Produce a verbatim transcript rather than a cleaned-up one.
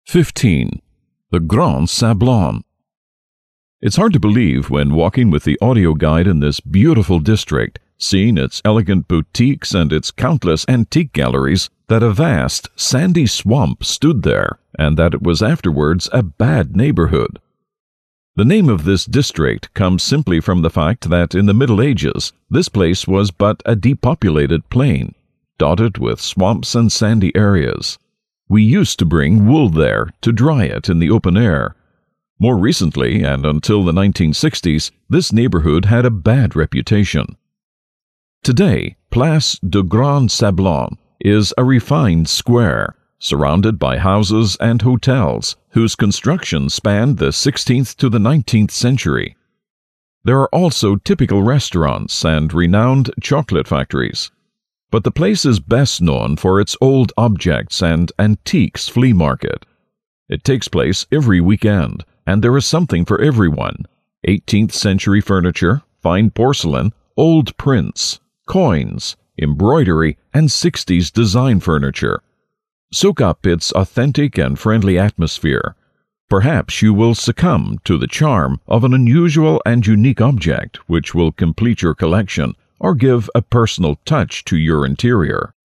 fifteen. The Grand Sablon. It's hard to believe when walking with the audio guide in this beautiful district, seeing its elegant boutiques and its countless antique galleries, that a vast, sandy swamp stood there, and that it was afterwards a bad neighborhood. The name of this district comes simply from the fact that in the Middle Ages this place was but a depopulated plain, dotted with swamps and sandy areas. We used to bring wool there to dry it in the open air. More recently, and until the nineteen sixties, this neighborhood had a bad reputation. Today, Place du Grand Sablon is a refined square, surrounded by houses and hotels whose construction spanned the sixteenth to the nineteenth century. There are also typical restaurants and renowned chocolate factories. But the place is best known for its old objects and antiques flea market. It takes place every weekend, and there is something for everyone: eighteenth century furniture, fine porcelain, old prints, coins, embroidery, and sixties design furniture. Soak up its authentic and friendly atmosphere. Perhaps you will succumb to the charm of an unusual and unique object which will complete your collection or give a personal touch to your interior.